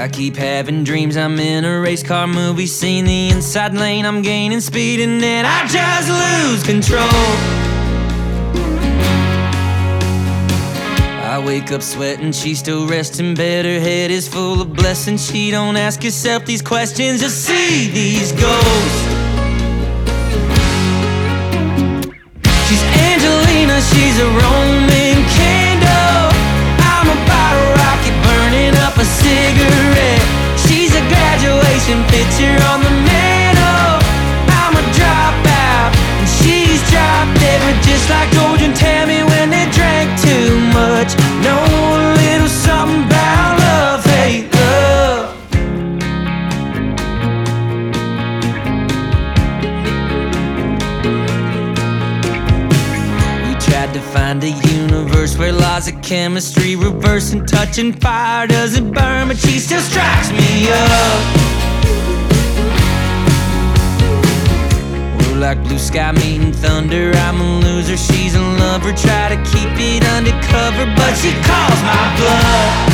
I keep having dreams I'm in a race car movie, seeing the inside lane, I'm gaining speed, and then I just lose control. I wake up sweating, she's still resting, but her head is full of blessings. She don't ask herself these questions, just see these ghosts. She's Angelina, she's a Roman candle. I'm about a rocket burning up a cigarette. She's a graduation picture on the mantle. I'm a dropout, and she's dropped dead. But just like George and Tammy when they drank too much, know a little something about love, hate love. We tried to find a universe where laws of chemistry reverse, and touching fire doesn't burn, but she still strikes me up. We're like blue sky meeting thunder. I'm a loser, she's a lover. Try to keep it undercover, but she calls my bluff.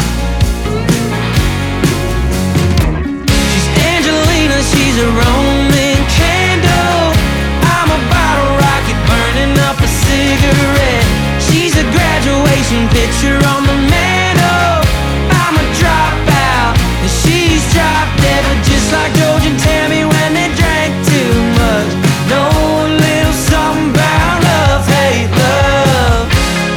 She's Angelina, she's a Roman candle. I'm about a rocket burning up a cigarette. She's a graduation picture on the mantle. I'm a dropout, and she's dropped dead. But just like George and Tammy when they drank too much, know a little something about love, hate love.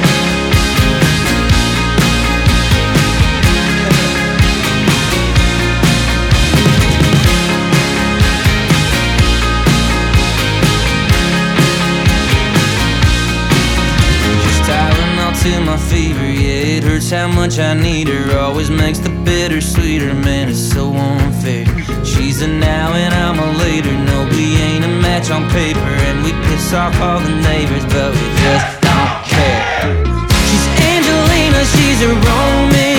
Just Tylenol to my fever, yeah, it hurts how much I need her. Always makes the bitter sweeter, man, it's so unfair. She's a now and I'm a later. No, we ain't a match on paper, and we piss off all the neighbors, but we just don't care. She's Angelina, she's a Roman